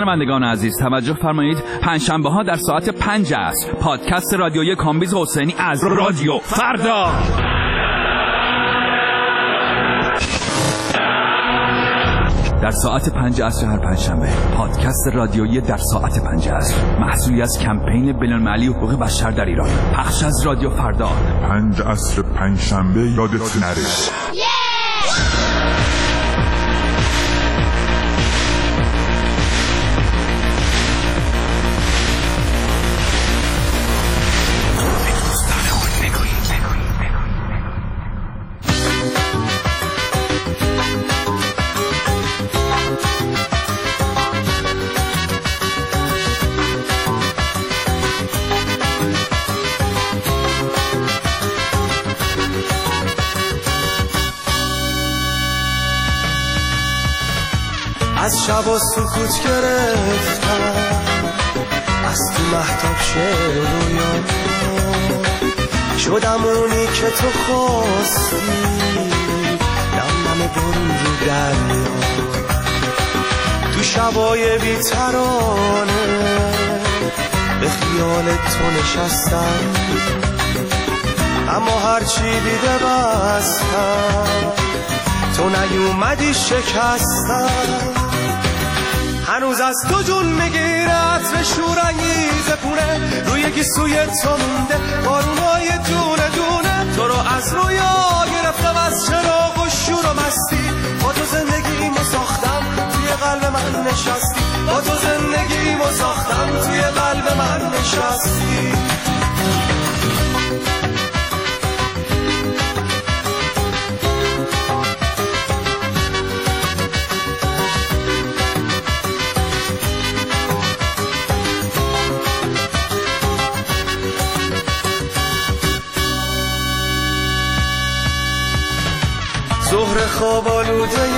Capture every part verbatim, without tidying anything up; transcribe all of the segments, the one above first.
شنوندگان عزیز توجه فرمایید، پنجشنبه ها در ساعت پنج است پادکست رادیویی کامبیز حسینی از رادیو فردا. در ساعت پنج عصر هر پنجشنبه پادکست رادیویی در ساعت پنج عصر، محصولی از کمپین بین‌المللی حقوق بشر در ایران، پخش از رادیو فردا. پنج عصر پنجشنبه یادت نره. از شب و سکوت گرفتم، از تو مهتاب شعر و رویا شدم اونی که تو خواستی، نم نم برون رو دریا، تو شبای بی ترانه به خیال تو نشستم، اما هرچی دیده بستم تو نیومدی شکستم. هنوز از تو جون میگیره عطر شورانگیز پونه، روی گیسوی تو مونده بارونای دونه دونه، تو رو از رویا گرفتم از چراغ و شور و مستی، با تو زندگیمو ساختم توی قلب من نشستی، با تو زندگیمو ساختم توی قلب من نشستی. ظهر خواب آلوده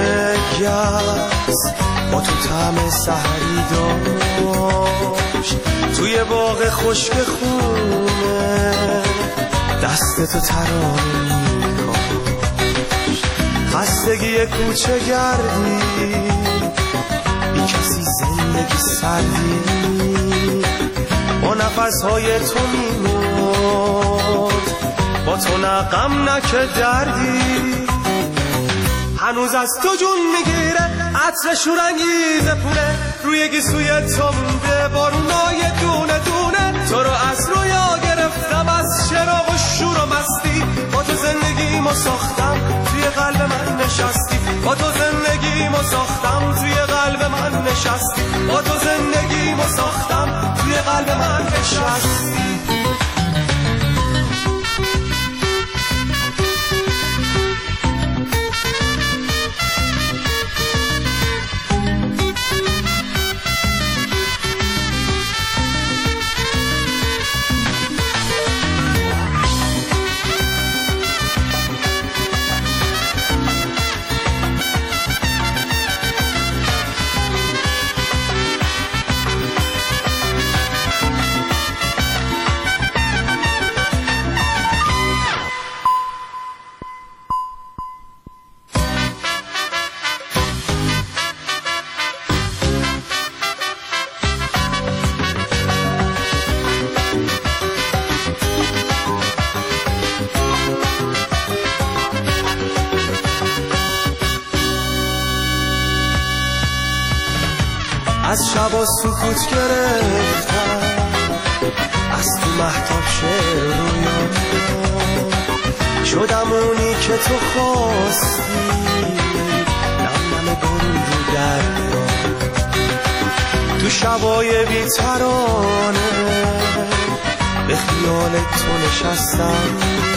گس با تو طعم سحری داشت، توی باغ خشک خونه دست تو ترانه می‌کاشت، خستگی کوچه گردی بی کسی زندگی سردی، با نفسهای تو میمرد با تو نه غم نه که دردی. هنوز از تو جون میگیره عطر شورانگیز پونه، روی گیسوی تو مونده بارونای دونه دونه، تو رو از رویا گرفتم از چراغ و شور و مستی، با تو زندگیمو ساختم توی قلب من نشستی، با تو زندگیمو ساختم توی قلب من نشستی، با تو زندگیمو ساختم توی قلب من نشستی. از شب و سکوت گرفتم، از تو مهتاب شعر و رویا شدم اونی که تو خواستی، نم نم برون رو دریا، تو شبای بی ترانه به خیال تو نشستم،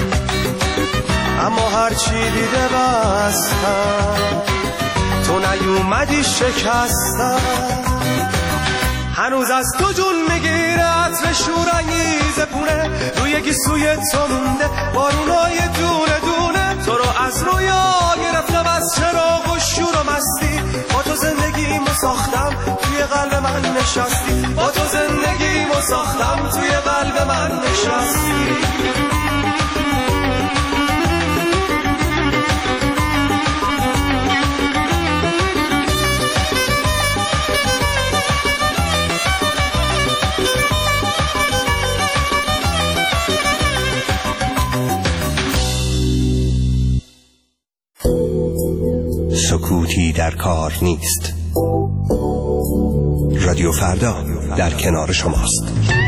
اما هرچی دیده بستم تو نیومدی شکستم. هنوز از تو جون میگیره عطر شورانگیز پونه، روی گیسوی تو مونده بارونای دونه دونه، تو رو از رویا گرفتم از چراغ و شور و مستی، با تو زندگیمو ساختم توی قلب من نشستی، با تو زندگیمو ساختم توی قلب من نشستی. کار نیست. رادیو فردا در کنار شماست.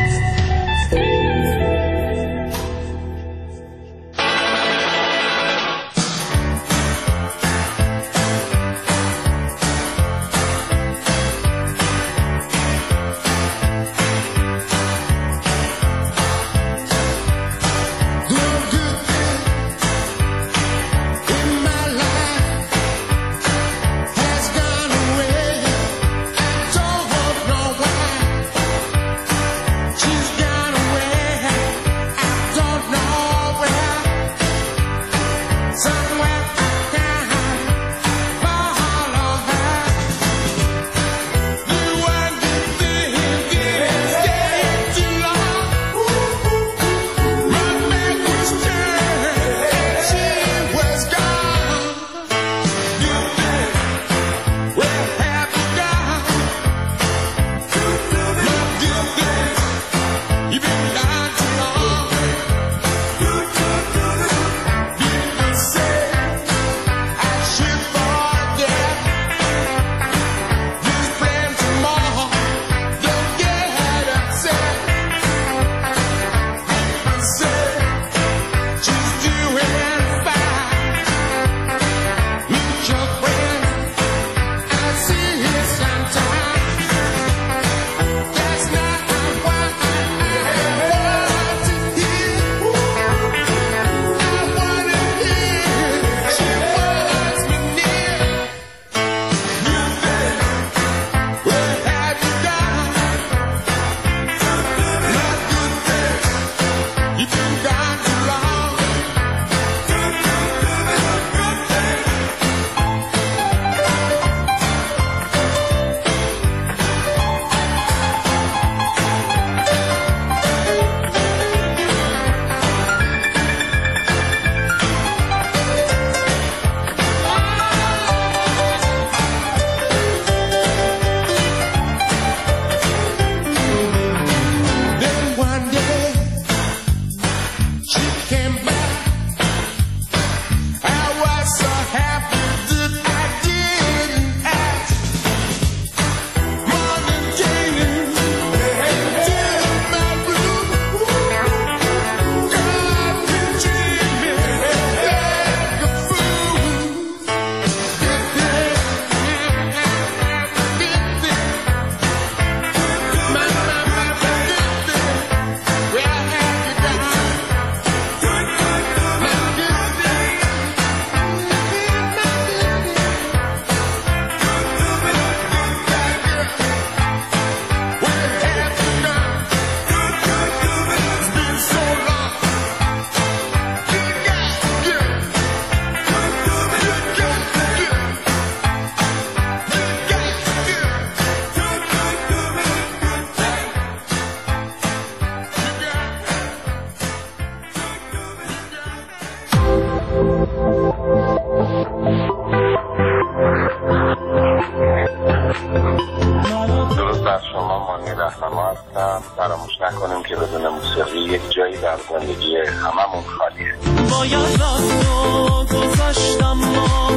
فراموش نکنیم که بدون موسیقی یک جایی در زندگی هممون خالیه. باید راستو گذاشتم ما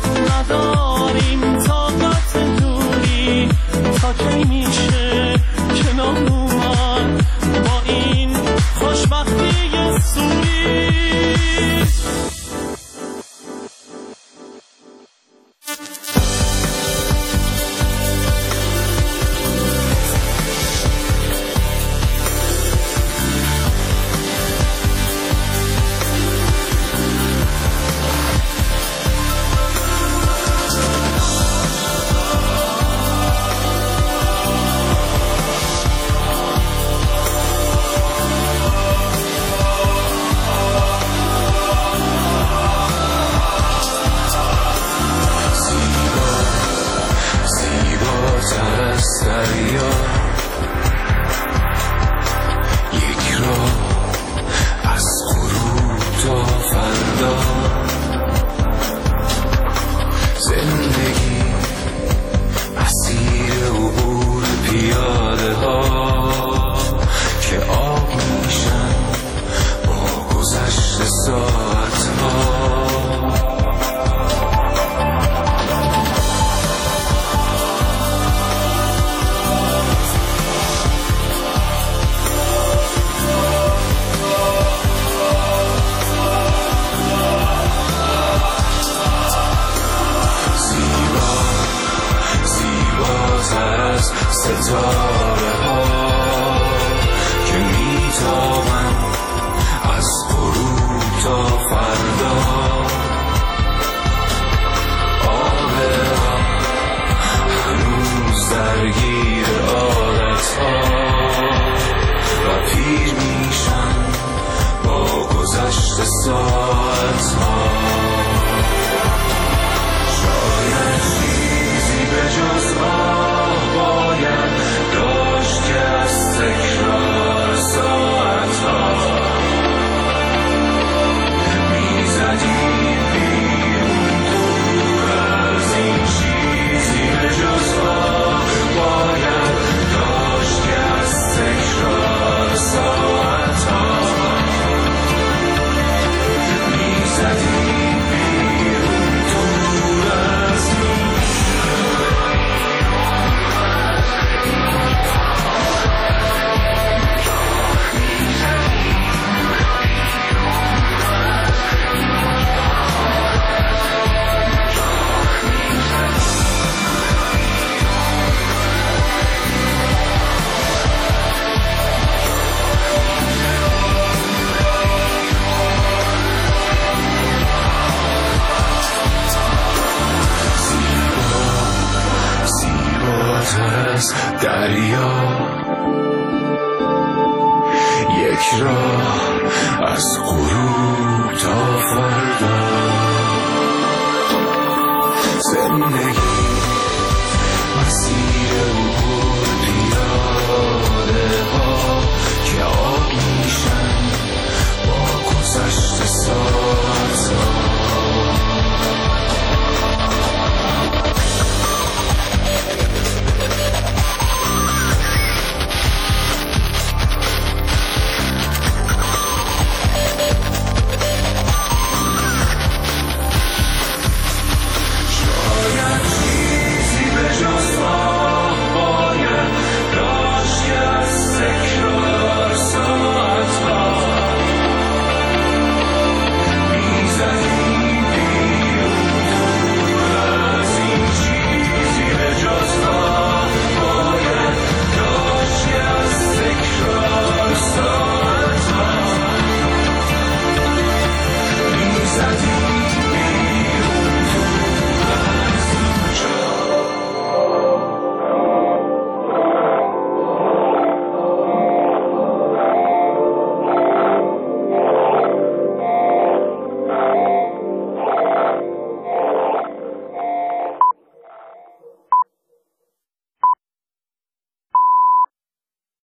نداریم طاقت دوری تا کی میشه کنار اومد با این خوشبختی سوری. یک راه از غروب تا فردا. زندگی